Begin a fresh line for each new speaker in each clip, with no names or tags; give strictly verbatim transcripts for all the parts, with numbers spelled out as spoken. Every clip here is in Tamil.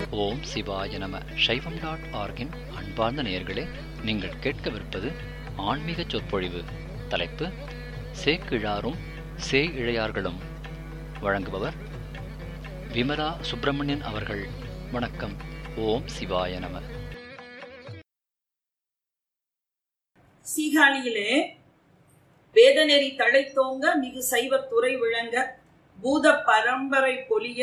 ஓம் சிவாய நம. சைவம் டாட் ஆர்கின் அன்பார்ந்த நேயர்களே, நீங்கள் கேட்கவிருப்பது ஆன்மீக சொற்பொழிவு. தலைப்பு சேக்கிழாரும் சே இழையார்களும். வழங்குபவர் விமலா சுப்பிரமணியன் அவர்கள். வணக்கம். ஓம் சிவாய நம.
சீகாழியிலே வேதநெறி தழைத்தோங்க மிகு சைவத் துறை விளங்க பூத பரம்பரை பொலிய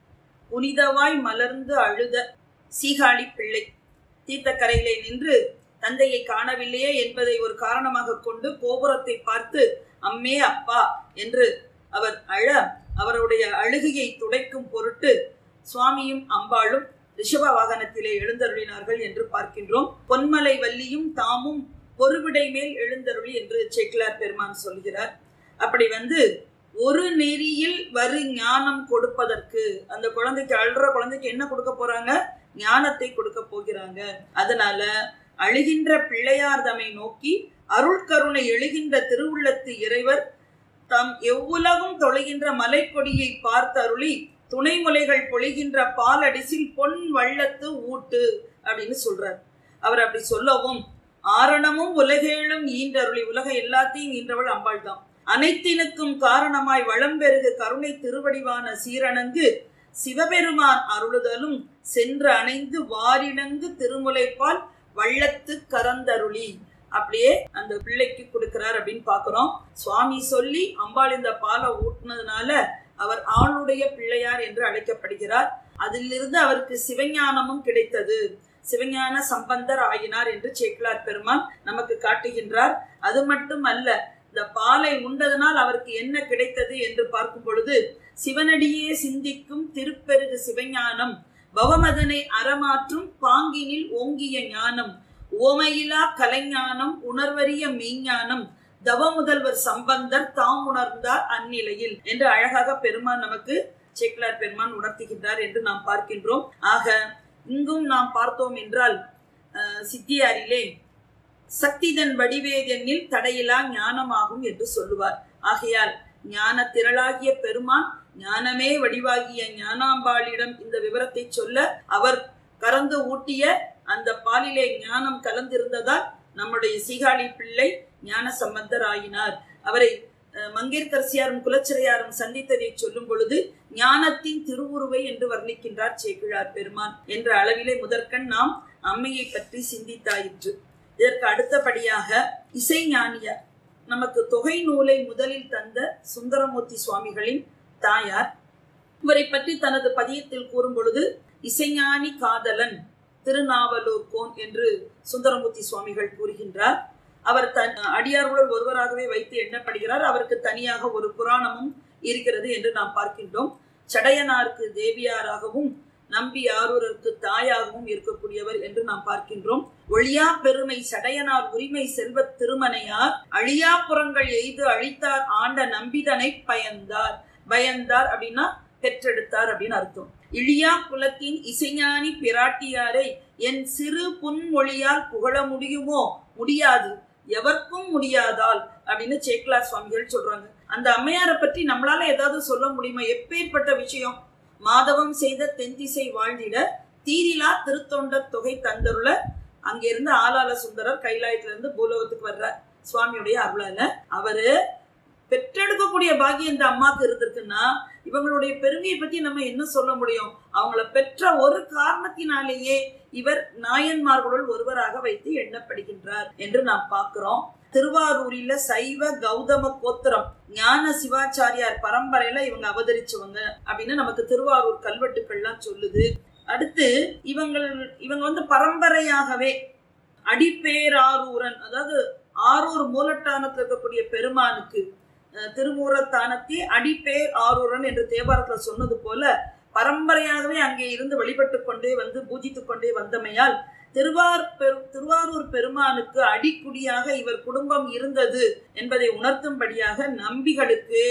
புனிதவாய் மலர்ந்து அழுத சீகாழி பிள்ளை தீர்த்தக்கரையிலே நின்று தந்தையை காணவில்லையே என்பதை ஒரு காரணமாக கொண்டு கோபுரத்தை பார்த்து அம்மே அப்பா என்று அவர் அழ, அவருடைய அழுகையை துடைக்கும் பொருட்டு சுவாமியும் அம்பாளும் ரிஷப வாகனத்திலே எழுந்தருளினார்கள் என்று பார்க்கின்றோம். பொன்மலை வள்ளியும் தாமும் பொறுவிடை மேல் எழுந்தருளி என்று சேக்கிழார் பெருமான் சொல்கிறார். அப்படி வந்து ஒரு நெறியில் வரு ஞானம் கொடுப்பதற்கு, அந்த குழந்தைக்கு அழுற குழந்தைக்கு என்ன கொடுக்க போறாங்க? ஞானத்தை கொடுக்க போகிறாங்க. அதனால அழுகின்ற பிள்ளையார் தம்மை நோக்கி அருள் கருணை எழுகின்ற திருவுள்ளத்து இறைவர் தாம் எவ்வுலகும் தொலைகின்ற மலைக்கொடியை பார்த்தருளி துணை முலைகள் பொழிகின்ற பாலடிசில் பொன் வள்ளத்து ஊட்டு அப்படின்னு சொல்றார். அவர் அப்படி சொல்லவும், ஆரணமும் உலகேழும் ஈன்றருளி, உலக எல்லாத்தையும் ஈன்றவள் அம்பாள் தான். அனைத்தினுக்கும் காரணமாய் வளம்பெருகு கருணை திருவடிவான சீரணங்கு சிவபெருமான் அருளுதலும் சென்று அணைந்து வாரிணங்கு திருமுலைப்பால் வள்ளத்து கரந்தருளி அப்படியே அந்த பிள்ளைக்கு கொடுக்கிறார் அப்படின்னு பாக்குறோம். சுவாமி சொல்லி அம்பாள் இந்த பாலை ஊட்டினதுனால அவர் ஆளுடைய பிள்ளையார் என்று அழைக்கப்படுகிறார். அதிலிருந்து அவருக்கு சிவஞானமும் கிடைத்தது. சிவஞான சம்பந்தர் ஆகினார் என்று சேக்கிழார் பெருமான் நமக்கு காட்டுகின்றார். அது மட்டும் அல்ல, இந்த பாலை உண்டதனால் அவருக்கு என்ன கிடைத்தது என்று பார்க்கும் பொழுது, சிவனடியே சிந்திக்கும் திருப்பெருகு சிவஞானம், பவமதனை அறமாற்றும் பாங்கினில் ஓங்கிய ஞானம், ஓமையிலா கலைஞானம், உணர்வறிய மெய்ஞானம், தவ முதல்வர் சம்பந்தர் தாம் உணர்ந்தார் அந்நிலையில் என்று அழகாக பெருமான் நமக்கு சேக்கிழார் பெருமான் உணர்த்துகின்றார் என்று நாம் பார்க்கின்றோம். ஆக இங்கும் நாம் பார்த்தோம் என்றால், சித்தியாரிலே சக்திதன் வடிவேதனில் தடையிலா ஞானமாகும் என்று சொல்லுவார். ஆகையால் ஞான திரளாகிய பெருமான் ஞானமே வடிவாகிய ஞானாம்பாளிடம் இந்த விவரத்தை சொல்ல, அவர் கறந்து ஊட்டிய அந்த பாலிலே ஞானம் கலந்திருந்ததால் நம்முடைய சீகாழி பிள்ளை ஞான சம்பந்தர் ஆயினார். அவரை மங்கையர்க்கரசியாரும் குலச்சிறையாரும் சந்தித்ததை சொல்லும் பொழுது ஞானத்தின் திருவுருவை என்று வர்ணிக்கின்றார் சேக்கிழார் பெருமான் என்ற அளவிலே முதற்கண் நாம் அம்மையை பற்றி சிந்தித்தாயிற்று. இதற்கு அடுத்தபடியாக இசை ஞானியார், நமக்கு தொகை நூலை முதலில் தந்த சுந்தரமூர்த்தி சுவாமிகளின் தாயார். இவரை பற்றி தனது பதியத்தில் கூறும் பொழுது இசைஞானி காதலன் திருநாவலூர் கோன் என்று சுந்தரமூர்த்தி சுவாமிகள் கூறுகின்றார். அவர் தன் அடியார்களுள் ஒருவராகவே வைத்து எண்ணப்படுகிறார். அவருக்கு தனியாக ஒரு புராணமும் இருக்கிறது என்று நாம் பார்க்கின்றோம். சடையனாருக்கு தேவியாராகவும் நம்பி ஆரூரருக்கு தாயாகவும் இருக்கக்கூடியவர் என்று நாம் பார்க்கின்றோம். ஒளியா பெருமை சடையனார் உரிமை செல்வ திருமனையார் அழியா புறங்கள் எய்து அழித்தார் ஆண்ட நம்பிதனை பயந்தார். பயந்தார் அப்படின்னா பெற்றெடுத்தார் அப்படின்னு அர்த்தம். இழியா குலத்தின் இசைஞானி பிராட்டியாரை என் சிறு புன்மொழியால் புகழ முடியுமோ? முடியாது, எவருக்கும் முடியாதால் அப்படின்னு சேக்கிழார் சுவாமிகள் சொல்றாங்க. அந்த அம்மையாரை பற்றி நம்மளால ஏதாவது சொல்ல முடியுமா? எப்பேற்பட்ட விஷயம்! மாதவம் செய்த தென்திசை வாழ்ந்திட தீரிலா திருத்தொண்ட தொகை தந்தருள. அங்கிருந்து ஆலால சுந்தரர் கைலாயத்திலிருந்து பூலோகத்துக்கு வர்றார் சுவாமியுடைய அருளால. அவரு பெற்றெடுக்கக்கூடிய பாக்கியம் இந்த அம்மாக்கு இருந்திருக்குன்னா இவங்களுடைய பெருமையை பத்தி நம்ம என்ன சொல்ல முடியும்? அவங்கள பெற்ற ஒரு காரணத்தினாலேயே இவர் நாயன்மார்களுள் ஒருவராக வைத்து எண்ணப்படுகின்றார் என்று நாம் பார்க்கிறோம். திருவாரூரில சைவ கௌதம கோத்திரம் ஞான சிவாச்சாரியார் பரம்பரையில இவங்க அவதரிச்சவங்க அப்படின்னு நமக்கு திருவாரூர் கல்வெட்டுக்கள்லாம் சொல்லுது. அடுத்து இவங்க இவங்க வந்து பரம்பரையாகவே அடிப்பேராரூரன், அதாவது ஆரூர் மூலட்டானத்தில் இருக்கக்கூடிய பெருமானுக்கு திருமூலத்தானத்தை அடிப்பேர் ஆரூரன் என்று தேவாரத்துல சொன்னது போல பரம்பரையாகவே அங்கே இருந்து வழிபட்டு கொண்டே வந்து பூஜித்துக் கொண்டே வந்தமையால் திருவார் பெரு திருவாரூர் பெருமானுக்கு அடிக்குடியாக இவர் குடும்பம் இருந்தது என்பதை உணர்த்தும்படியாக நம்பிகளுக்கு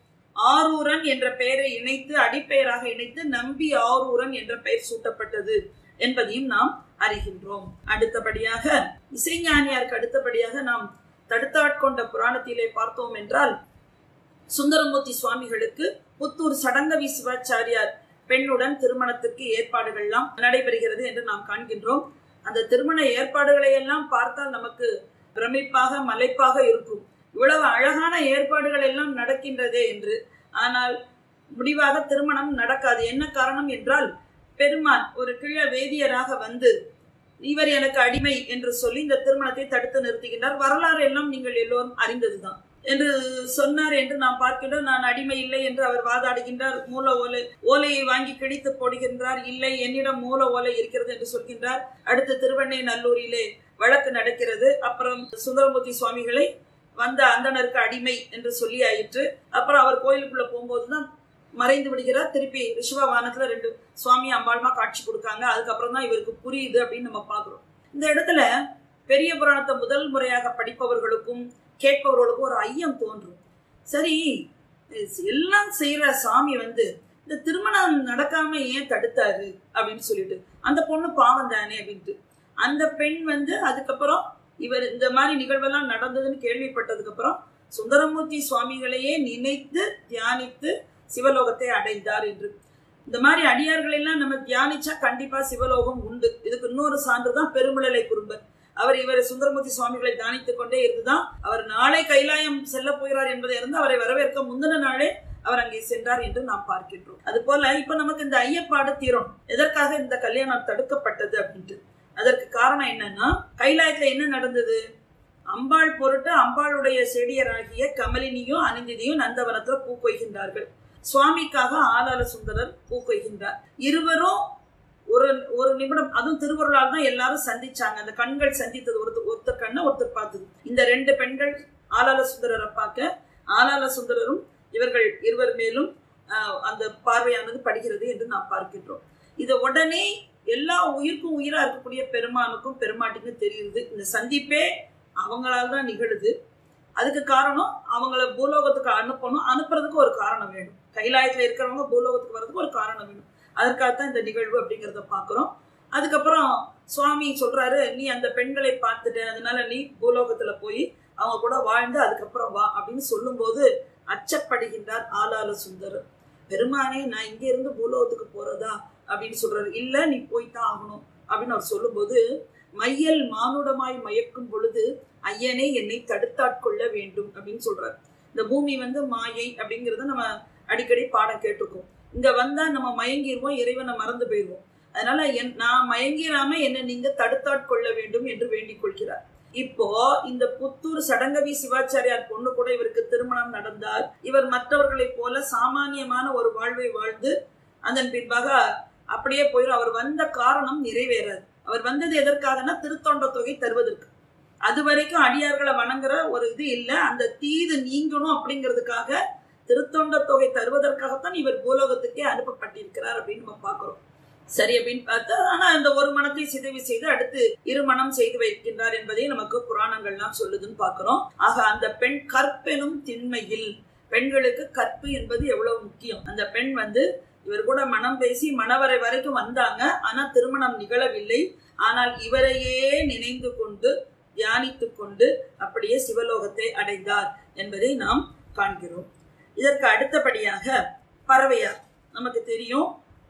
ஆரூரன் என்ற பெயரை இணைத்து அடிப்பெயராக இணைத்து நம்பி ஆரூரன் என்ற பெயர் சூட்டப்பட்டது என்பதையும் நாம் அறிகின்றோம். அடுத்தபடியாக இசைஞானியாருக்கு அடுத்தபடியாக நாம் தடுத்தாட்கொண்ட புராணத்திலே பார்த்தோம் என்றால், சுந்தரமூர்த்தி சுவாமிகளுக்கு புத்தூர் சடங்கவி சிவாச்சாரியார் பெண்ணுடன் திருமணத்திற்கு ஏற்பாடுகள் எல்லாம் நடைபெறுகிறது என்று நாம் காண்கின்றோம். அந்த திருமண ஏற்பாடுகளை எல்லாம் பார்த்தால் நமக்கு பிரமிப்பாக மலைப்பாக இருக்கும். இவ்வளவு அழகான ஏற்பாடுகள் எல்லாம் நடக்கின்றதே என்று. ஆனால் முடிவாக திருமணம் நடக்காது. என்ன காரணம் என்றால், பெருமான் ஒரு கிழ வேதியராக வந்து இவர் எனக்கு அடிமை என்று சொல்லி இந்த திருமணத்தை தடுத்து நிறுத்துகின்றார். வரலாறு எல்லாம் நீங்கள் எல்லோரும் அறிந்ததுதான் என்று சொன்னார் என்று நாம் பார்க்கின்றோம். நான் அடிமை இல்லை என்று அவர் வாதாடுகின்றார். மூல ஓலை ஓலையை வாங்கி கிழித்து போடுகின்றார். இல்லை, என்னிடம் மூல ஓலை இருக்கிறது என்று சொல்கின்றார். அடுத்து திருவண்ணை நல்லூரிலே வழக்கு நடக்கிறது. அப்புறம் சுந்தரமூர்த்தி சுவாமிகளை வந்த அந்தனருக்கு அடிமை என்று சொல்லி ஆயிற்று. அப்புறம் அவர் கோயிலுக்குள்ள போகும்போதுதான் மறைந்து விடுகிறார். திருப்பி ரிஷபவானத்துல ரெண்டு சுவாமி அம்பாள்மா காட்சி கொடுக்காங்க. அதுக்கப்புறம் தான் இவருக்கு புரியுது அப்படின்னு நம்ம பாக்குறோம். இந்த இடத்துல பெரிய புராணத்தை முதல் முறையாக படிப்பவர்களுக்கும் கேட்பவர்களுக்கும் ஒரு ஐயம் தோன்றும். சரி, எல்லாம் செய்யற சாமி வந்து இந்த திருமணம் நடக்காம ஏன் தடுத்தாரு அப்படின்னு சொல்லிட்டு, அந்த பொண்ணு பாவம் தானே அப்படின்ட்டு. அந்த பெண் வந்து அதுக்கப்புறம் இவர் இந்த மாதிரி நிகழ்வெல்லாம் நடந்ததுன்னு கேள்விப்பட்டதுக்கு அப்புறம் சுந்தரமூர்த்தி சுவாமிகளையே நினைத்து தியானித்து சிவலோகத்தை அடைந்தார் என்று. இந்த மாதிரி அடியார்கள் எல்லாம் நம்ம தியானிச்சா கண்டிப்பா சிவலோகம் உண்டு. இதுக்கு இன்னொரு சான்றுதான் பெருமிழலை குறும்பர். அவர் இவர் சுந்தரமூர்த்தி சுவாமிகளை தியானித்துக் கொண்டே இருந்துதான் அவர் நாளை கைலாயம் செல்ல போகிறார் என்பதை இருந்து அவரை வரவேற்க முந்தின நாளே அவர் அங்கே சென்றார் என்று நாம் பார்க்கின்றோம். அது போல இப்ப நமக்கு இந்த ஐயப்பாடு தீரும். எதற்காக இந்த கல்யாணம் தடுக்கப்பட்டது அப்படின்ட்டு. அதற்கு காரணம் என்னன்னா, கைலாயத்துல என்ன நடந்தது? அம்பாள் பொருட்டு அம்பாளுடைய செடியராகிய கமலினியும் அனிந்திதியும் நந்தவனத்துல பூ கொய்கின்றார்கள். சுவாமிக்காக ஆலால சுந்தரர் பூ கொய்கின்றார். இருவரும் ஒரு ஒரு நிமிடம், அதுவும் திருவருளால் தான் எல்லாரும் சந்திச்சாங்க. அந்த கண்கள் சந்தித்தது, ஒருத்தர் ஒருத்தர் கண்ணை ஒருத்தர் பார்த்தது. இந்த ரெண்டு பெண்கள் ஆலால சுந்தரரை பார்க்க, ஆலால சுந்தரரும் இவர்கள் இருவர் மேலும் அந்த பார்வையானது படுகிறது என்று நாம் பார்க்கின்றோம். இதை உடனே எல்லா உயிருக்கும் உயிரா இருக்கக்கூடிய பெருமானுக்கும் பெருமாட்டிக்கும் தெரியுது. இந்த சந்திப்பே அவங்களால தான் நிகழுது. அதுக்கு காரணம் அவங்கள பூலோகத்துக்கு அனுப்பணும். அனுப்புறதுக்கு ஒரு காரணம் வேணும். கைலாயத்துல இருக்கிறவங்க பூலோகத்துக்கு வர்றதுக்கு ஒரு காரணம் வேணும். அதற்காகத்தான் இந்த நிகழ்வு அப்படிங்கிறத பாக்குறோம். அதுக்கப்புறம் சுவாமி சொல்றாரு, நீ அந்த பெண்களை பார்த்துட்ட, அதனால நீ பூலோகத்துல போய் அவங்க கூட வாழ்ந்து அதுக்கப்புறம் வா அப்படின்னு சொல்லும் போது அச்சப்படுகின்றார் ஆலால சுந்தரர். பெருமானே, நான் இங்க இருந்து பூலோகத்துக்கு போறதா அப்படின்னு சொல்றாரு. இல்ல, நீ போய்தான் ஆகணும் அப்படின்னு அவர் சொல்லும் போது, மையல் மானுடமாய் மயக்கும் பொழுது ஐயனே என்னை தடுத்தாட்கொள்ள வேண்டும் அப்படின்னு சொல்றாரு. இந்த பூமி வந்து மாயை அப்படிங்கிறத நம்ம அடிக்கடி பாடம் கேட்டிருக்கோம். இங்க வந்தா நம்ம மயங்கிடுவோம், இறைவனை மறந்து போயிடுவோம். அதனால என் நான் மயங்கிராம என்னை நீங்க தடுத்தாட்கொள்ள வேண்டும் என்று வேண்டிக் கொள்கிறார். இப்போ இந்த புத்தூர் சடங்கவி சிவாச்சாரியார் பொண்ணு கூட இவருக்கு திருமணம் நடந்தால் இவர் மற்றவர்களை போல சாமானியமான ஒரு வாழ்வை வாழ்ந்து அதன் பின்பாக அப்படியே போயிடும். அவர் வந்த காரணம் நிறைவேறாது. அவர் வந்தது எதற்காகனா திருத்தொண்ட தொகை தருவதற்கு. அது வரைக்கும் அடியார்களை வணங்குற ஒரு இது இல்லை. அந்த தீது நீங்கணும் அப்படிங்கிறதுக்காக திருத்தொண்ட தொகை தருவதற்காகத்தான் இவர் பூலோகத்துக்கே அனுப்பப்பட்டிருக்கிறார் அப்படின்னு நம்ம பாக்குறோம். சரி அப்படின்னு பார்த்தா, ஆனா அந்த ஒரு மனத்தை சிதைவு செய்து அடுத்து இரு மனம் செய்து வைக்கின்றார் என்பதை நமக்கு புராணங்கள்லாம் சொல்லுதுன்னு பாக்குறோம். ஆக அந்த பெண் கற்பெனும் திண்மையில், பெண்களுக்கு கற்பு என்பது எவ்வளவு முக்கியம். அந்த பெண் வந்து இவர் கூட மனம் பேசி மணவரை வரைக்கும் வந்தாங்க. ஆனா திருமணம் நிகழவில்லை. ஆனால் இவரையே நினைந்து கொண்டு தியானித்து கொண்டு அப்படியே சிவலோகத்தை அடைந்தார் என்பதை நாம் காண்கிறோம். இதற்கு அடுத்தபடியாக பறவையார் நமக்கு தெரியும்.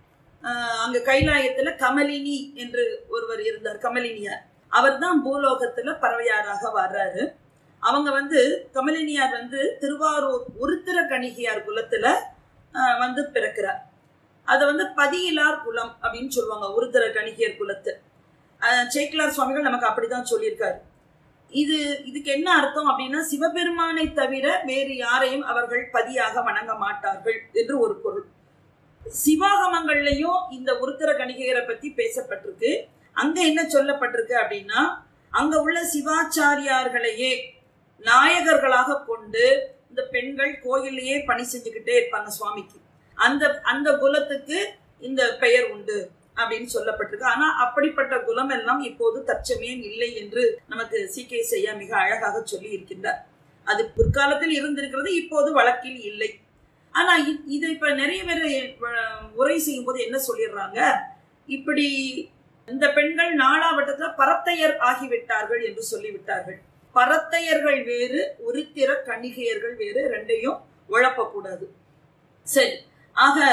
அங்க கைலாயத்துல கமலினி என்று ஒருவர் இருந்தார், கமலினியார். அவர் தான் பூலோகத்துல பறவையாராக வர்றாரு. அவங்க வந்து கமலினியார் வந்து திருவாரூர் உருத்திர கணிகையார் குலத்துல வந்து பிறக்கிறார். அதை வந்து பதியிலார் குலம் அப்படின்னு சொல்லுவாங்க, உருத்திர கணிகையர் குலத்து. சேக்கிலார் சுவாமிகள் நமக்கு அப்படிதான் சொல்லியிருக்காரு. இது இதுக்கு என்ன அர்த்தம் அப்படின்னா, சிவபெருமானை தவிர வேறு யாரையும் அவர்கள் பதியாக வணங்க மாட்டார்கள் என்று ஒரு பொருள். சிவாகமங்கள்லயும் இந்த உருத்திர கணிகையரை பத்தி பேசப்பட்டிருக்கு. அங்க என்ன சொல்லப்பட்டிருக்கு அப்படின்னா, அங்க உள்ள சிவாச்சாரியார்களையே நாயகர்களாக கொண்டு இந்த பெண்கள் கோயிலையே பணி செஞ்சுக்கிட்டே இருப்பாங்க சுவாமிக்கு. அந்த அந்த குலத்துக்கு இந்த பெயர் உண்டு அப்படின்னு சொல்லப்பட்டிருக்கு. ஆனா அப்படிப்பட்ட குலம் எல்லாம் இப்போது தற்சமயம் இல்லை என்று நமக்கு சி கே செய்யா மிக அழகாக சொல்லி இருக்கின்றார். அது பிற்காலத்தில் இருந்திருக்கிறது, இப்போது வழக்கில் இல்லை. ஆனா இதை இப்ப நிறைய பேர் உரை செய்யும் போது என்ன சொல்லிடுறாங்க, இப்படி இந்த பெண்கள் நாலாவட்டத்துல பரத்தையர் ஆகிவிட்டார்கள் என்று சொல்லிவிட்டார்கள். பரத்தையர்கள் வேறு, உருத்திர கணிகையர்கள் வேறு, ரெண்டையும் உழப்பக்கூடாது. சரி, ஆக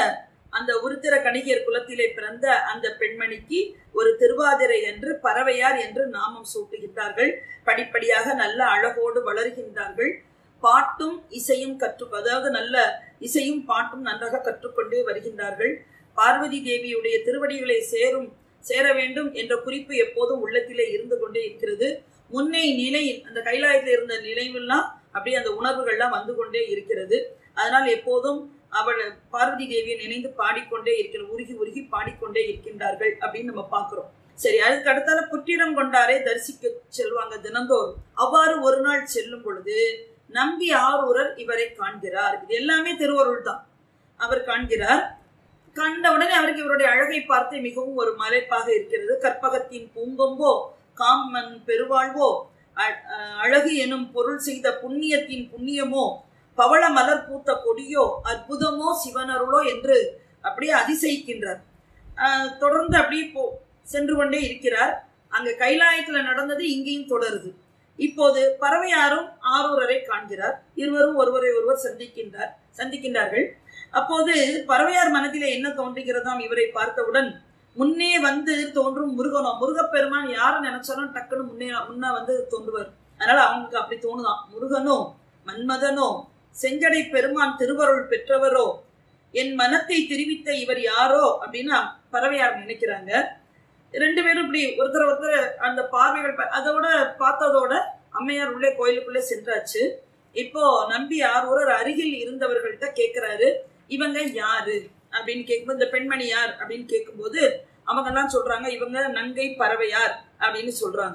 அந்த உருத்திர கணிகையர் குலத்திலே பிறந்த அந்த பெண்மணிக்கு ஒரு திருவாதிரை என்று பறவையார் என்று நாமம் சூட்டுகின்றார்கள். படிப்படியாக நல்ல அழகோடு வளர்கின்றார்கள். பாட்டும் இசையும் கற்று அதாவது நல்ல இசையும் பாட்டும் நன்றாக கற்றுக்கொண்டே வருகின்றார்கள். பார்வதி தேவியுடைய திருவடிகளை சேரும் சேர வேண்டும் என்ற குறிப்பு எப்போதும் உள்ளத்திலே இருந்து கொண்டே இருக்கிறது. முன்னை நிலை அந்த கைலாயத்தில் இருந்த நினைவெல்லாம் அப்படியே அந்த உணர்வுகள்லாம் வந்து கொண்டே இருக்கிறது. அதனால் எப்போதும் அவள் பார்வதி தேவியை நினைந்து பாடிக்கொண்டே இருக்கிற உருகி உருகி பாடிக்கொண்டே இருக்கின்றார்கள் அப்படின்னு நம்ம பாக்குறோம். சரி, அதுக்கு அடுத்தால புற்றிடம் கொண்டாரே தரிசிக்க செல்வாங்க தினந்தோறும். அவ்வாறு ஒரு நாள் செல்லும் பொழுது நம்பி ஆரூரர் இவரை காண்கிறார். இது எல்லாமே திருவருள் தான். அவர் காண்கிறார். கண்ட உடனே அவருக்கு இவருடைய அழகை பார்த்து மிகவும் ஒரு மலைப்பாக இருக்கிறது. கற்பகத்தின் பூங்கொம்போ காமன் பெருவாழ்வோ அழகு எனும் பொருள் செய்த புண்ணியத்தின் புண்ணியமோ பவள மலர் பூத்த கொடியோ அற்புதமோ சிவனருளோ என்று அப்படியே அதிசயிக்கின்றார். தொடர்ந்து அப்படியே போ சென்று கொண்டே இருக்கிறார். அங்க கைலாயத்துல நடந்தது இங்கேயும் தொடருது. இப்போது பறவையாரும் ஆரூரரை காண்கிறார். இருவரும் ஒருவரை ஒருவர் சந்திக்கின்றார் சந்திக்கின்றார்கள் அப்போது பறவையார் மனதிலே என்ன தோன்றுகிறதாம், இவரை பார்த்தவுடன் முன்னே வந்து தோன்றும் முருகனோ, முருகப்பெருமான் யாரை நினைச்சாலும் டக்குன்னு முன்னே முன்னா வந்து தோன்றுவார். அதனால அவங்களுக்கு அப்படி தோணுதான். முருகனோ மன்மதனோ செஞ்சடை பெருமான் திருவருள் பெற்றவரோ என் மனத்தை தெரிவித்த இவர் யாரோ அப்படின்னு பறவையார் நினைக்கிறாங்க. ரெண்டு பேரும் இப்படி ஒருத்தர் ஒருத்தர் அந்த பார்வைகள் அதோட பார்த்ததோட அம்மையார் உள்ளே கோயிலுக்குள்ளே சென்றாச்சு. இப்போ நம்பி ஆரூரர் அருகில் இருந்தவர்கள்ட்ட கேட்கிறாரு, இவங்க யாரு அப்படின்னு கேட்கும்போது, இந்த பெண்மணி யார் அப்படின்னு கேட்கும்போது அவங்க எல்லாம் சொல்றாங்க, இவங்க நங்கை பறவையார் அப்படின்னு சொல்றாங்க.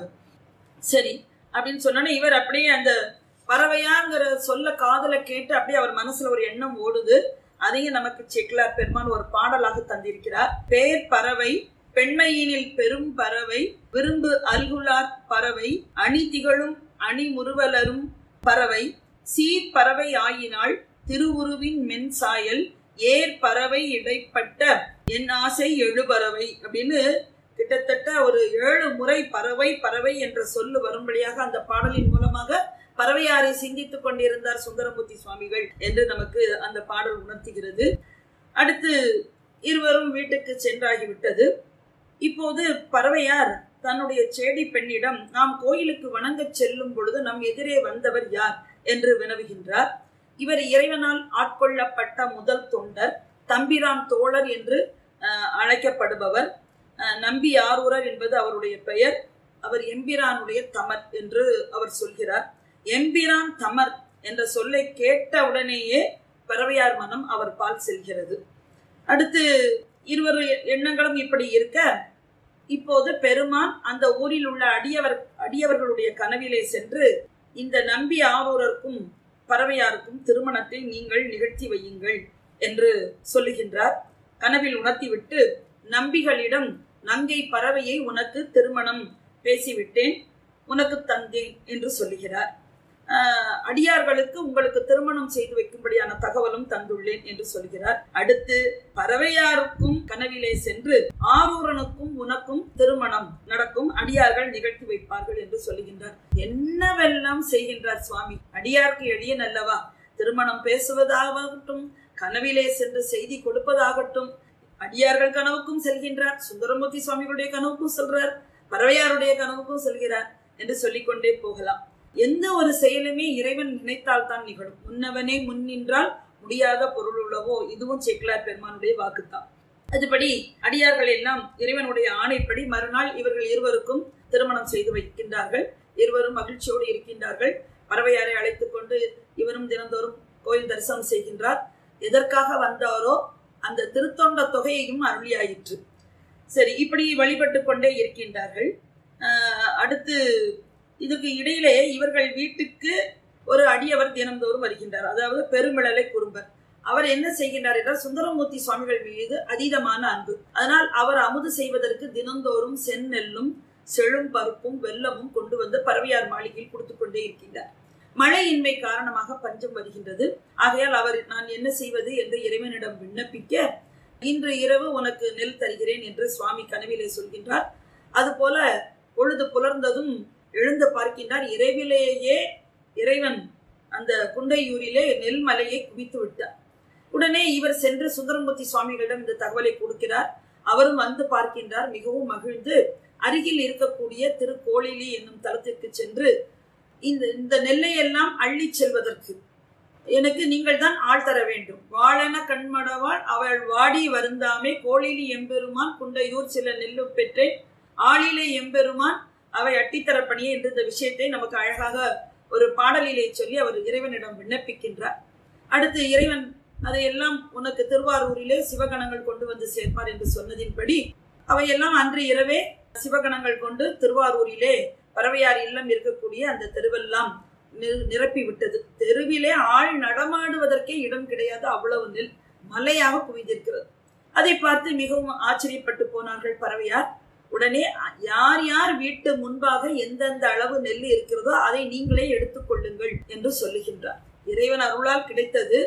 சரி அப்படின்னு சொன்னோன்னே இவர் அப்படியே அந்த பறவையாங்கிற சொல்ல காதல கேட்டு அப்படியே அவர் மனசுல ஒரு எண்ணம் ஓடுது. அதையும் நமக்கு செக்கிலார் பெருமான் ஒரு பாடலாக தந்திருக்கிறார். பேர் பறவை பெண்மையினில் பெரும் பறவை விரும்பு அல்குலார் பறவை அணி திகழும் அணி முறுவலரும் பறவை சீர் பறவை ஆயினாள் திருவுருவின் மென் சாயல் ஏர் பறவை இடைப்பட்ட என் ஆசை எழுபறவை அப்படின்னு கிட்டத்தட்ட ஒரு ஏழு முறை பறவை பறவை என்ற சொல்லு வரும்படியாக அந்த பாடலின் மூலமாக பறவையாரை சிந்தித்துக் கொண்டிருந்தார் சுந்தரமூர்த்தி சுவாமிகள் என்று நமக்கு அந்த பாடல் உணர்த்துகிறது. அடுத்து இருவரும் வீட்டுக்கு சென்றாகிவிட்டது. இப்போது பறவையார் தன்னுடைய சேடி பெண்ணிடம், நாம் கோயிலுக்கு வணங்க செல்லும் பொழுது நம் எதிரே வந்தவர் யார் என்று வினவுகின்றார். இவர் இறைவனால் ஆட்கொள்ளப்பட்ட முதல் தொண்டர், தம்பிரான் தோழர் என்று அழைக்கப்படுபவர். நம்பி ஆரூரர் என்பது அவருடைய பெயர். அவர் எம்பிரானுடைய தமர் என்று அவர் சொல்கிறார். எம்பிரான் தமர் என்ற சொல்லை கேட்ட உடனேயே பறவையார் மனம் அவர் பால் செல்கிறது. அடுத்து இருவரு எண்ணங்களும் இப்படி இருக்க, இப்போது பெருமான் அந்த ஊரில் உள்ள அடியவர் அடியவர்களுடைய கனவிலே சென்று இந்த நம்பி ஆரூரருக்கும் பறவையாருக்கும் திருமணத்தை நீங்கள் நிகழ்த்தி வையுங்கள் என்று சொல்லுகின்றார். கனவில் உணர்த்திவிட்டு நம்பிகளிடம் நங்கை பறவையை உனக்கு திருமணம் பேசிவிட்டேன், உனக்கு தந்தேன் என்று சொல்லுகிறார். அடியார்களுக்கு உங்களுக்கு திருமணம் செய்து வைக்கும்படியான தகவலும் தந்துள்ளேன் என்று சொல்கிறார். அடுத்து பறவையாருக்கும் கனவிலே சென்று ஆரூரனுக்கும் உனக்கும் திருமணம் நடக்கும், அடியார்கள் நிகழ்த்தி வைப்பார்கள் என்று சொல்லுகின்றார். என்னவெல்லாம் செய்கின்றார் சுவாமி! அடியாருக்கு எளிய நல்லவா, திருமணம் பேசுவதாகட்டும், கனவிலே சென்று செய்தி கொடுப்பதாகட்டும், அடியார்கள் கனவுக்கும் செல்கின்றார், சுந்தரமூர்த்தி சுவாமிகளுடைய கனவுக்கும் சொல்றார், பறவையாருடைய கனவுக்கும் செல்கிறார் என்று சொல்லிக்கொண்டே போகலாம். எந்த ஒரு செயலுமே இறைவன் நினைத்தால் தான் நிகழும். முன்னவனே முன் நின்றால் முடியாத பொருள் உள்ளவோ, இதுவும் செக்கிலார் பெருமானுடைய வாக்குத்தான். அதுபடி அடியார்கள் எல்லாம் இறைவனுடைய ஆணைப்படி மறுநாள் இவர்கள் இருவருக்கும் திருமணம் செய்து வைக்கின்றார்கள். இருவரும் மகிழ்ச்சியோடு இருக்கின்றார்கள். பறவையாரை அழைத்துக் கொண்டு இவரும் தினந்தோறும் கோயில் தரிசனம் செய்கின்றார். எதற்காக வந்தாரோ அந்த திருத்தொண்ட தொகையையும் அருளியாயிற்று. சரி, இப்படி வழிபட்டு கொண்டே இருக்கின்றார்கள். ஆஹ் அடுத்து இதுக்கு இடையிலே இவர்கள் வீட்டுக்கு ஒரு அடியவர் தினந்தோறும் வருகின்றார். அதாவது பெருமிழலை குறும்பர். அவர் என்ன செய்கின்றார் என்றால், சுந்தரமூர்த்தி சுவாமிகள் மீது அதீதமான அன்பு. அதனால் அவர் அமுது செய்வதற்கு தினந்தோறும் செந்நெல்லும் செழும் பருப்பும் வெல்லமும் கொண்டு வந்து பறவையார் மாளிகையில் கொடுத்து கொண்டே இருக்கின்றார். மழையின்மை காரணமாக பஞ்சம் வருகின்றது. ஆகையால் அவர் நான் என்ன செய்வது என்று இறைவனிடம் விண்ணப்பிக்க, இன்று இரவு உனக்கு நெல் தருகிறேன் என்று சுவாமி கனவிலே சொல்கின்றார். அது போல பொழுது புலர்ந்ததும் எழுந்து பார்க்கின்றார். இரவிலேயே இறைவன் அந்த குண்டையூரிலே நெல் மலையை குவித்து விட்டார். உடனே இவர் சென்று சுந்தரமூர்த்தி சுவாமிகளிடம் இந்த தகவலை கொடுக்கிறார். அவரும் வந்து பார்க்கின்றார். மிகவும் மகிழ்ந்து அருகில் இருக்கக்கூடிய திருக்கோளிலி என்னும் தலத்திற்கு சென்று இந்த இந்த நெல்லையெல்லாம் அள்ளி செல்வதற்கு எனக்கு நீங்கள் தான் ஆள் தர வேண்டும். வாழென கண்மடவாள் அவள் வாடி வருந்தாமே கோளிலி எம்பெருமான் குண்டையூர் சில நெல்லு பெற்றேன் ஆளிலே எம்பெருமான் அவை அட்டித்தரப்பணியே என்று இந்த விஷயத்தை நமக்கு அழகாக ஒரு பாடலிலே சொல்லி அவர் இறைவனிடம் விண்ணப்பிக்கின்றார். அடுத்து இறைவன் அதையெல்லாம் உனக்கு திருவாரூரிலே சிவகணங்கள் கொண்டு வந்து சேர்ப்பார் என்று சொன்னதின்படி அவையெல்லாம் அன்று இரவே சிவகணங்கள் கொண்டு திருவாரூரிலே பறவையார் இல்லம் இருக்கக்கூடிய அந்த தெருவெல்லாம் நிரப்பி விட்டது. தெருவிலே ஆள் நடமாடுவதற்கே இடம் கிடையாது, அவ்வளவு நெல் மலையாக குவிந்திருக்கிறது. அதை பார்த்து மிகவும் ஆச்சரியப்பட்டு போனார்கள் பறவையார். உடனே யார் யார் வீட்டு முன்பாக எந்தெந்த அளவு நெல் இருக்கிறதோ அதை நீங்களே எடுத்துக்கொள்ளுங்கள் என்று சொல்லுகின்றார். இறைவன் அருளால் கிடைத்தது.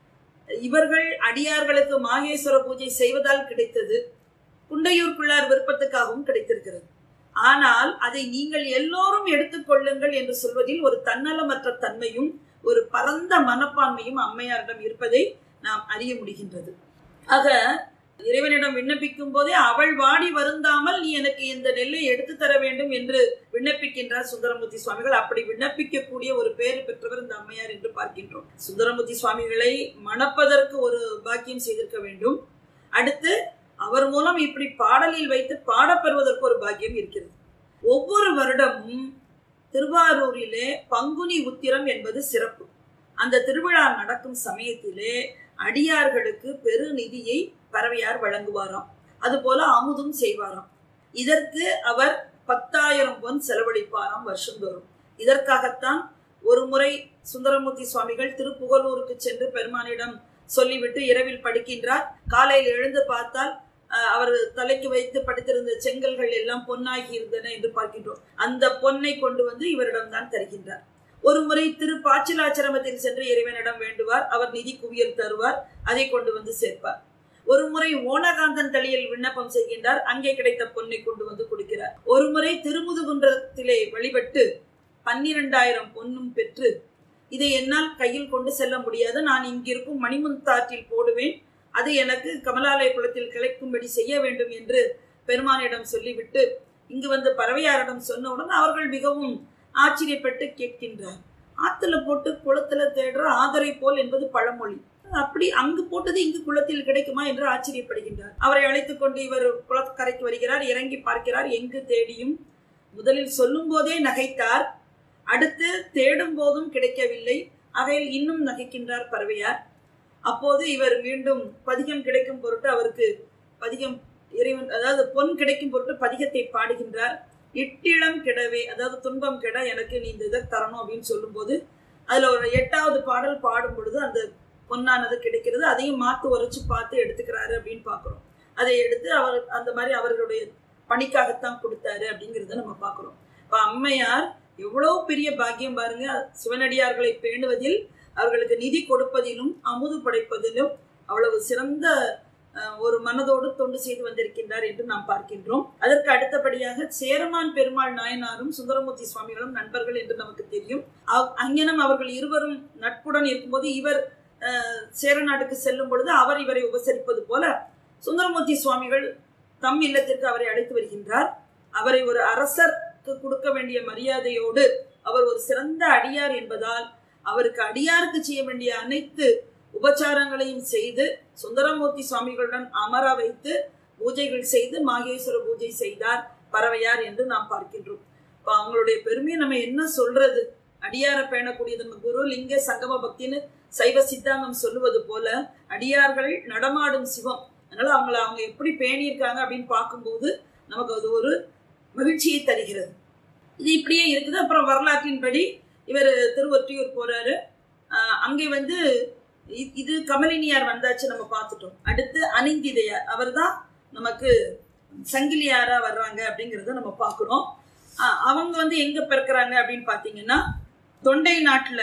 இவர்கள் அடியார்களுக்கு மாகேஸ்வர பூஜை செய்வதால் கிடைத்தது. குண்டையூர் பிள்ளார் விருப்பத்துக்காகவும் கிடைத்திருக்கிறது. ஆனால் அதை நீங்கள் எல்லோரும் எடுத்துக்கொள்ளுங்கள் என்று சொல்வதில் ஒரு தன்னலமற்ற தன்மையும் ஒரு பரந்த மனப்பான்மையும் அம்மையாரிடம் இருப்பதை நாம் அறிய முடிகின்றது. ஆக இறைவனிடம் விண்ணப்பிக்கும் போதே அவள் வாடி வருந்தாமல் நீ எனக்கு இந்த நெல்லை எடுத்து தர வேண்டும் என்று விண்ணப்பிக்கின்றார் சுந்தரமூர்த்தி சுவாமிகள். அப்படி விண்ணப்பிக்கக்கூடிய ஒரு பேரு பெற்றவர் இந்த அம்மையார் என்று பார்க்கின்றோம். சுந்தரமூர்த்தி சுவாமிகளை மணப்பதற்கு ஒரு பாக்கியம் செய்திருக்க வேண்டும். அடுத்து அவர் மூலம் இப்படி பாடலில் வைத்து பாடப்பெறுவதற்கு ஒரு பாக்கியம் இருக்கிறது. ஒவ்வொரு வருடமும் திருவாரூரிலே பங்குனி உத்திரம் என்பது சிறப்பு. அந்த திருவிழா நடக்கும் சமயத்திலே அடியார்களுக்கு பெரு நிதியை பறவையார் வழங்குவாராம். அதுபோல அமுதும் செய்வாராம். இதற்கு அவர் பத்தாயிரம் பொன் செலவழிப்பாராம் வருஷந்தோறும். இதற்காகத்தான் ஒரு முறை சுந்தரமூர்த்தி சுவாமிகள் திருப்புகலூருக்கு சென்று பெருமானிடம் சொல்லிவிட்டு இரவில் படுக்கின்றார். காலையில் எழுந்து பார்த்தால் அவர் தலைக்கு வைத்து படித்திருந்த செங்கல்கள் எல்லாம் பொன்னாகி இருந்தன என்று பார்க்கின்றோம். அந்த பொன்னை கொண்டு வந்து இவரிடம் தான் தருகின்றார். ஒரு முறை திரு பாச்சிலாச்சிரமத்தில் சென்று இறைவனிடம் வேண்டுவார். அவர் நிதி குவியல் தருவார். அதை கொண்டு வந்து சேர்ப்பார். ஒரு முறை ஓனகாந்தன் தளியில் விண்ணப்பம் செய்கின்றார். அங்கே கிடைத்த பொன்னை கொண்டு வந்து கொடுக்கிறார். ஒரு முறை திருமுதுகுன்றத்திலே வழிபட்டு பன்னிரண்டாயிரம் பொன்னும் பெற்று இதை என்னால் கையில் கொண்டு செல்ல முடியாது, நான் இங்கிருக்கும் மணிமுந்தாற்றில் போடுவேன், அது எனக்கு கமலாலய குளத்தில் கிடைக்கும்படி செய்ய வேண்டும் என்று பெருமானிடம் சொல்லிவிட்டு இங்கு வந்து பறவையாரிடம் சொன்னவுடன் அவர்கள் மிகவும் ஆச்சரியப்பட்டு கேட்கின்றார். ஆத்துல போட்டு குளத்துல தேடுற ஆதரை போல் என்பது பழமொழி. அப்படி அங்கு போட்டது இங்கு குளத்தில் கிடைக்குமா என்று ஆச்சரியப்படுகின்றார். அவரை அழைத்துக் கொண்டு இவர் குளக்கரைக்கு வருகிறார். இறங்கி பார்க்கிறார். எங்கு தேடியும் முதலில் சொல்லும் போதே நகைத்தார். அடுத்து தேடும் போதும் கிடைக்கவில்லை. அவையில் இன்னும் நகைக்கின்றார் பறவையார். அப்போது இவர் மீண்டும் பதிகம் கிடைக்கும் பொருட்டு அவருக்கு பதிகம் இறைவன் அதாவது பொன் கிடைக்கும் பொருட்டு பதிகத்தை பாடுகின்றார். இட்டிளம் கிடவே, அதாவது துன்பம் கெட எனக்கு நீ இந்த இதை தரணும் அப்படின்னு சொல்லும் போது அதுல ஒரு எட்டாவது பாடல் பாடும் பொழுது அந்த பொன்னானது கிடைக்கிறது. அதையும் மாத்து உரைச்சு பார்த்து எடுத்துக்கிறாரு அப்படின்னு பாக்குறோம். அதை எடுத்து அவர் அந்த மாதிரி அவர்களுடைய பணிக்காகத்தான் கொடுத்தாரு அப்படிங்கிறத நம்ம பாக்குறோம். இப்ப அம்மையார் எவ்வளவு பெரிய பாக்கியம் பாருங்க. சிவனடியார்களை பேணுவதில், அவர்களுக்கு நிதி கொடுப்பதிலும் அமுது படைப்பதிலும் அவ்வளவு சிறந்த ஒரு மனதோடு தொண்டு செய்து வந்திருக்கின்றார் என்று நாம் பார்க்கின்றோம். அதற்கு அடுத்தபடியாக சேரமான் பெருமாள் நாயனாரும் சுந்தரமூர்த்தி சுவாமிகளும் நண்பர்கள் என்று நமக்கு தெரியும். அங்ஙனம் அவர்கள் இருவரும் நட்புடன் இருக்கும்போது இவர் சேரநாட்டுக்கு செல்லும் பொழுது அவர் இவரை உபசரிப்பது போல சுந்தரமூர்த்தி சுவாமிகள் தம் இல்லத்திற்கு அவரை அழைத்து வருகின்றார். அவரை ஒரு அரசருக்கு கொடுக்க வேண்டிய மரியாதையோடு அவர் ஒரு சிறந்த அடியார் என்பதால் அவருக்கு அடியாருக்கு செய்ய வேண்டிய அனைத்து உபச்சாரங்களையும் செய்து சுந்தரமூர்த்தி சுவாமிகளுடன் அமர வைத்து பூஜைகள் செய்து மாகேஸ்வர பூஜை செய்தார் பறவையார் என்று நாம் பார்க்கின்றோம். இப்ப அவங்களுடைய பெருமையை நம்ம என்ன சொல்றது? அடியார பேணக்கூடியது நம்ம குரு லிங்க சங்கம பக்தின்னு சைவ சித்தாந்தம் சொல்லுவது போல அடியார்கள் நடமாடும் சிவம். அதனால அவங்கள அவங்க எப்படி பேணியிருக்காங்க அப்படின்னு பார்க்கும்போது நமக்கு அது ஒரு மகிழ்ச்சியை தருகிறது. இது இப்படியே இருக்குது. அப்புறம் வரலாற்றின்படி இவர் திருவொற்றியூர் போறாரு. ஆஹ் அங்கே வந்து இது கமலினியார் வந்தாச்சு நம்ம பார்த்துட்டோம். அடுத்து அனிந்திதையார், அவர் தான் நமக்கு சங்கிலியாரா வர்றாங்க அப்படிங்கிறத நம்ம பார்க்கிறோம். ஆஹ் அவங்க வந்து எங்க பிறக்கிறாங்க அப்படின்னு பாத்தீங்கன்னா தொண்டை நாட்டுல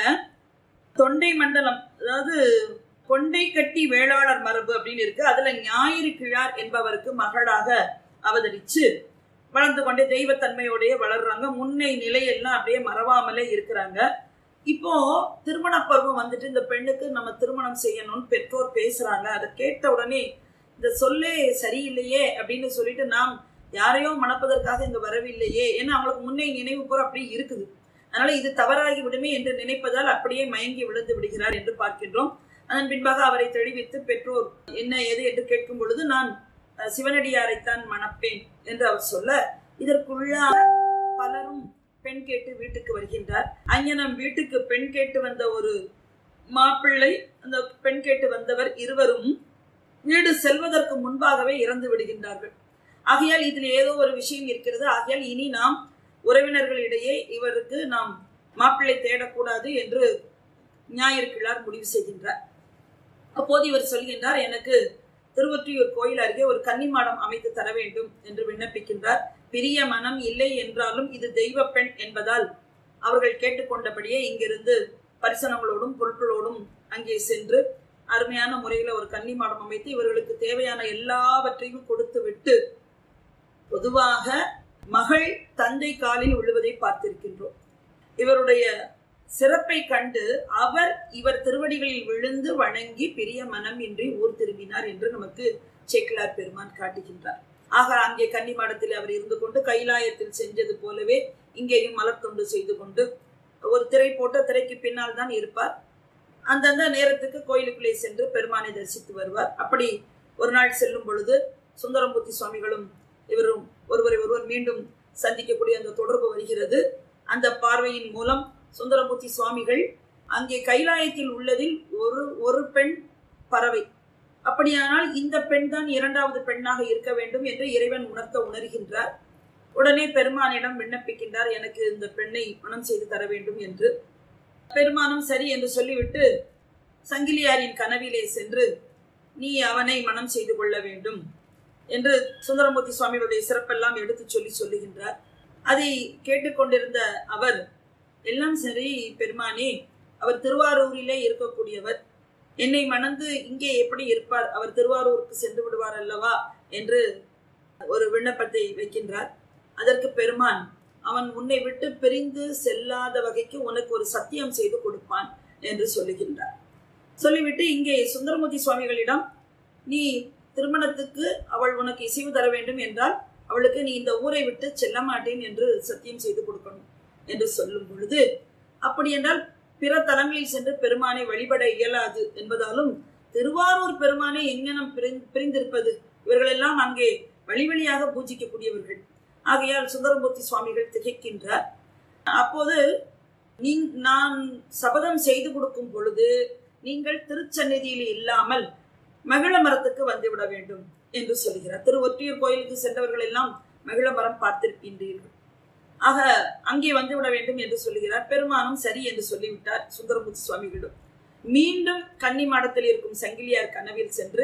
தொண்டை மண்டலம், அதாவது கொண்டை கட்டி வேளாளர் மரபு அப்படின்னு இருக்கு. அதுல ஞாயிறு கிழார் என்பவருக்கு மகளாக அவதரிச்சு வளர்ந்து கொண்டே தெய்வத்தன்மையோடய வளர்றாங்க. முன்னை நிலையெல்லாம் அப்படியே மறவாமலே இருக்கிறாங்க. இப்போ திருமண பருவம் வந்துட்டு இந்த பெண்ணுக்கு நம்ம திருமணம் செய்யணும்னு பெற்றோர் பேசுறாங்க. அதை கேட்ட உடனே இந்த சொல்லே சரியில்லையே அப்படின்னு சொல்லிட்டு நாம் யாரையோ மணப்பதற்காக இங்க வரவில்லையே, ஏன்னா அவங்களுக்கு முன்னே நினைவு போற அப்படியே இருக்குது, அதனால இது தவறாகி விடுமே என்று நினைப்பதால் அப்படியே மயங்கி விழுந்து விடுகிறார் என்று பார்க்கின்றோம். அதன் பின்பாக அவரை தெளிவித்து பெற்றோர் என்ன எது என்று கேட்கும் பொழுது நான் சிவனடியாரைத்தான் மணப்பேன் என்று அவர் சொல்ல, இதற்குள்ளாக பலரும் பெண் கேட்டு வீட்டுக்கு வருகின்றார். அங்கே நம் வீட்டுக்கு பெண் கேட்டு வந்த ஒரு மாப்பிள்ளை, அந்த பெண் கேட்டு வந்தவர் இருவரும் வீடு செல்வதற்கு முன்பாகவே இறந்து விடுகின்றார்கள். ஆகையால் இதில் ஏதோ ஒரு விஷயம் இருக்கிறது. ஆகையால் இனி நாம் உறவினர்களிடையே இவருக்கு நாம் மாப்பிள்ளை தேடக்கூடாது என்று ஞாயிற்கிழார் முடிவு செய்கின்றார். அப்போது இவர் சொல்கின்றார், எனக்கு திருவொற்றியூர் கோயில் அருகே ஒரு கன்னிமாடம் அமைத்து தர வேண்டும் என்று விண்ணப்பிக்கின்றார். பிரிய மனம் இல்லை என்றாலும் இது தெய்வ பெண் என்பதால் அவர்கள் கேட்டுக்கொண்டபடியே இங்கிருந்து பரிசனங்களோடும் பொருட்களோடும் அங்கே சென்று அருமையான முறையில் ஒரு கன்னிமாடம் அமைத்து இவர்களுக்கு தேவையான எல்லாவற்றையும் கொடுத்து விட்டு, பொதுவாக மகள் தந்தை காலில் விழுவதை பார்த்திருக்கின்றோம். இவருடைய சிறப்பை கண்டு அவர் இவர் திருவடிகளில் விழுந்து வணங்கி பிரிய மனம் இன்றி ஊர் திரும்பினார் என்று நமக்கு சேக்கிழார் பெருமான் காட்டுகின்றார். ஆக அங்கே கன்னிமாடத்தில் அவர் இருந்து கொண்டு கைலாயத்தில் செஞ்சது போலவே இங்கேயும் மலர் தொண்டு செய்து கொண்டு ஒரு திரை போட்ட திரைக்கு பின்னால் தான் இருப்பார். அந்தந்த நேரத்துக்கு கோயிலுக்குள்ளே சென்று பெருமானை தரிசித்து வருவார். அப்படி ஒரு நாள் செல்லும் பொழுது சுந்தரமூர்த்தி சுவாமிகளும் இவரும் ஒருவரை ஒருவர் மீண்டும் சந்திக்கக்கூடிய அந்த தொடர்பு வருகிறது. அந்த பார்வையின் மூலம் சுந்தரமூர்த்தி சுவாமிகள் அங்கே கைலாயத்தில் உள்ளதில் ஒரு ஒரு பெண் பறவை, அப்படியானால் இந்த பெண் தான் இரண்டாவது பெண்ணாக இருக்க வேண்டும் என்று இறைவன் உணர்த்த உணர்கின்றார். உடனே பெருமானிடம் விண்ணப்பிக்கின்றார், எனக்கு இந்த பெண்ணை மனம் செய்து தர வேண்டும் என்று. பெருமானும் சரி என்று சொல்லிவிட்டு சங்கிலியாரின் கனவிலே சென்று நீ அவனை மனம் செய்து கொள்ள வேண்டும் என்று சுந்தரமூர்த்தி சுவாமிகளுடைய சிறப்பெல்லாம் எடுத்து சொல்லி சொல்லுகின்றார். அதை கேட்டுக்கொண்டிருந்த அவர், எல்லாம் சரி பெருமானே, அவர் திருவாரூரிலே இருக்கக்கூடியவர், என்னை மணந்து இங்கே எப்படி இருப்பார், அவர் திருவாரூருக்கு சென்று விடுவார் அல்லவா என்று ஒரு விண்ணப்பத்தை வைக்கின்றார். அதற்கு பெருமான், அவன் உன்னை விட்டு பிரிந்து செல்லாத வகைக்கு உனக்கு ஒரு சத்தியம் செய்து கொடுப்பான் என்று சொல்லுகின்றார். சொல்லிவிட்டு இங்கே சுந்தரமூர்த்தி சுவாமிகளிடம், நீ திருமணத்துக்கு அவள் உனக்கு இசைவு தர வேண்டும் என்றால் அவளுக்கு நீ இந்த ஊரை விட்டு செல்ல மாட்டேன் என்று சத்தியம் செய்து கொடுக்கணும் என்று சொல்லும் பொழுது, அப்படி என்றால் பிற தலங்களில் சென்று பெருமானை வழிபட இயலாது என்பதாலும் திருவாரூர் பெருமானை எங்கனம் பிரிந்திருப்பது, இவர்களெல்லாம் அங்கே வழி வழியாக பூஜிக்கக்கூடியவர்கள். ஆகையால் சுந்தரமூர்த்தி சுவாமிகள் திகைக்கின்றார். அப்போது நீ நான் சபதம் செய்து கொடுக்கும் பொழுது நீங்கள் திருச்சந்நிதியில் இல்லாமல் மகிழ மரத்துக்கு வந்துவிட வேண்டும் என்று சொல்கிறார். திருவொற்றியூர் கோயிலுக்கு சென்றவர்கள் எல்லாம் மகிழ மரம் பார்த்திருக்கின்றீர்கள், ஆக அங்கே வந்துவிட வேண்டும் என்று சொல்லுகிறார். பெருமானும் சரி என்று சொல்லிவிட்டார் சுந்தரமூர்த்தி சுவாமிகளிடம். மீண்டும் கன்னிமாடத்தில் இருக்கும் சங்கிலியார் கனவில் சென்று,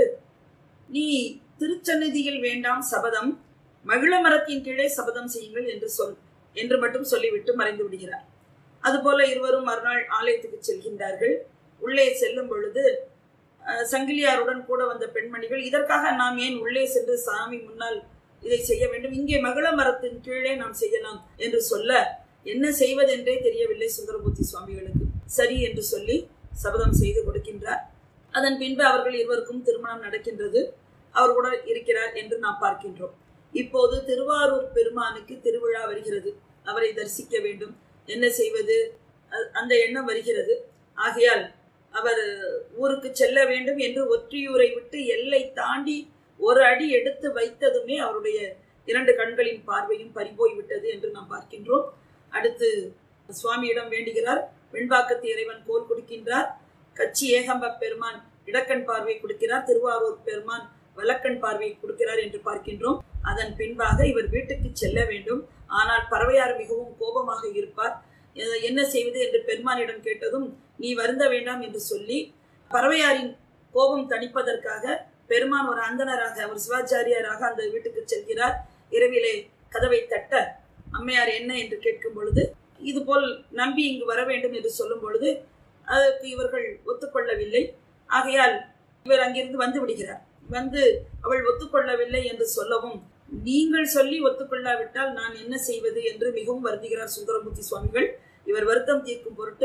நீ திருச்சந்நிதியில் வேண்டாம் சபதம், மகிழ மரத்தின் கீழே சபதம் செய்யுங்கள் என்று சொல் என்று மட்டும் சொல்லிவிட்டு மறைந்து விடுகிறார். அதுபோல இருவரும் மறுநாள் ஆலயத்துக்கு செல்கின்றார்கள். உள்ளே செல்லும் பொழுது சங்கிலியாருடன் கூட வந்த பெண்மணிகள், இதற்காக நாம் ஏன் உள்ளே சென்று சாமி முன்னால் இதை செய்ய வேண்டும், இங்கே மகிழ மரத்தின் கீழே நாம் செய்யலாம் என்று சொல்ல, என்ன செய்வதென்றே தெரியவில்லை சுந்தரமூர்த்தி சுவாமிகளுக்கு. சரி என்று சொல்லி சபதம் செய்து கொடுக்கின்றார். அதன் பின்பு அவர்கள் இருவருக்கும் திருமணம் நடக்கின்றது. அவர் கூட இருக்கிறார் என்று நாம் பார்க்கின்றோம். இப்போது திருவாரூர் பெருமானுக்கு திருவிழா வருகிறது, அவரை தரிசிக்க வேண்டும், என்ன செய்வது, அந்த எண்ணம் வருகிறது. ஆகையால் அவர் ஊருக்கு செல்ல வேண்டும் என்று ஒற்றியூரை விட்டு எல்லை தாண்டி ஒரு அடி எடுத்து வைத்ததுமே அவருடைய இரண்டு கண்களின் பார்வையும் பறிபோய் விட்டது என்று நாம் பார்க்கின்றோம். அடுத்து சுவாமியிடம் வேண்டுகிறார். வெண்பாக்கத்து இறைவன் கோல் கொடுக்கின்றார். கச்சி ஏகம்ப பெருமான் இடக்கண் பார்வை கொடுக்கிறார். திருவாரூர் பெருமான் வலக்கண் பார்வை கொடுக்கிறார் என்று பார்க்கின்றோம். அதன் பின்பாக இவர் வீட்டுக்கு செல்ல வேண்டும். ஆனால் பறவையார் மிகவும் கோபமாக இருப்பார். என்ன செய்வது என்று பெருமானிடம் கேட்டதும், நீ வருந்த வேண்டாம் என்று சொல்லி பறவையாரின் கோபம் தணிப்பதற்காக பெருமான் ஒரு அந்தனராக, ஒரு சிவாச்சாரியாராக அந்த வீட்டுக்கு செல்கிறார். இரவிலே கதவை தட்ட அம்மையார் என்ன என்று கேட்கும் பொழுது, இது போல் நம்பி இங்கு வர வேண்டும் என்று சொல்லும் பொழுது அதற்கு இவர்கள் ஒத்துக்கொள்ளவில்லை. ஆகையால் இவர் அங்கிருந்து வந்து விடுகிறார். வந்து அவள் ஒத்துக்கொள்ளவில்லை என்று சொல்லவும், நீங்கள் சொல்லி ஒத்துக்கொள்ளாவிட்டால் நான் என்ன செய்வது என்று மிகவும் வருந்துகிறார் சுந்தரமூர்த்தி சுவாமிகள். இவர் வருத்தம் தீர்க்கும் பொருட்டு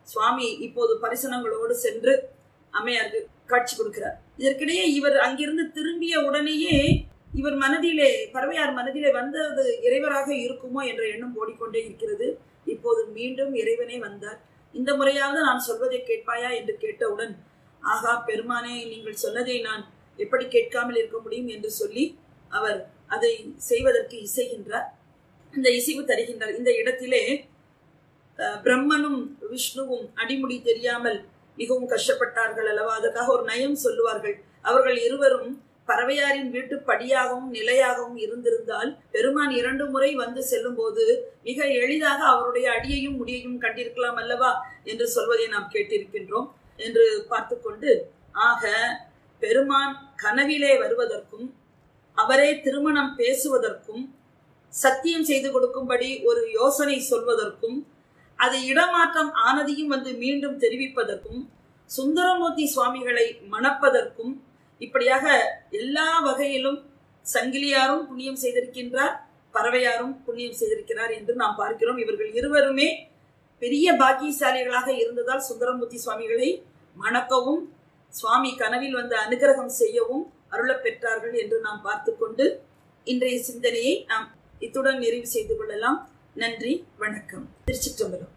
சுவாமி இப்போது பரிசனங்களோடு சென்று அம்மையாருக்கு காட்சி கொடுக்கிறார். இதற்கிடையே இவர் அங்கிருந்து திரும்பிய உடனேயே இவர் மனதிலே, பறவையார் மனதிலே வந்தது இறைவராக இருக்குமோ என்ற எண்ணம் ஓடிக்கொண்டே இருக்கிறது. இப்போது மீண்டும் இறைவனே வந்தார். இந்த முறையாவது நான் சொல்வதை கேட்பாயா என்று கேட்டவுடன், ஆகா பெருமானே, நீங்கள் சொன்னதை நான் எப்படி கேட்காமல் இருக்க முடியும் என்று சொல்லி அவர் அதை செய்வதற்கு இசைகின்றார். இந்த இசைவு தருகின்றார். இந்த இடத்திலே பிரம்மனும் விஷ்ணுவும் அடிமுடி தெரியாமல் மிகவும் கஷ்டப்பட்டார்கள் அல்லவா? அதற்காக ஒரு நயம் சொல்லுவார்கள். அவர்கள் இருவரும் பறவையாரின் வீட்டு படியாகவும் நிலையாகவும் இருந்திருந்தால் பெருமான் இரண்டு முறை வந்து செல்லும் போது மிக எளிதாக அவருடைய அடியையும் முடியையும் கண்டிருக்கலாம் அல்லவா என்று சொல்வதை நாம் கேட்டிருக்கின்றோம் என்று பார்த்து கொண்டு, ஆக பெருமான் கனவிலே வருவதற்கும் அவரே திருமணம் பேசுவதற்கும் சத்தியம் செய்து கொடுக்கும்படி ஒரு யோசனை சொல்வதற்கும் அது இடமாற்றம் ஆனதையும் வந்து மீண்டும் தெரிவிப்பதற்கும் சுந்தரமூர்த்தி சுவாமிகளை மணப்பதற்கும் இப்படியாக எல்லா வகையிலும் சங்கிலியாரும் புண்ணியம் செய்திருக்கின்றார், பறவையாரும் புண்ணியம் செய்திருக்கிறார் என்று நாம் பார்க்கிறோம். இவர்கள் இருவருமே பெரிய பாக்கியசாலிகளாக இருந்ததால் சுந்தரமூர்த்தி சுவாமிகளை மணக்கவும் சுவாமி கனவில் வந்து அனுகிரகம் செய்யவும் அருளப் பெற்றார்கள் என்று நாம் பார்த்து கொண்டு இன்றைய சிந்தனையை நாம் இத்துடன் நிறைவு செய்து கொள்ளலாம். நன்றி, வணக்கம். திருச்சிற்றம்பலம்.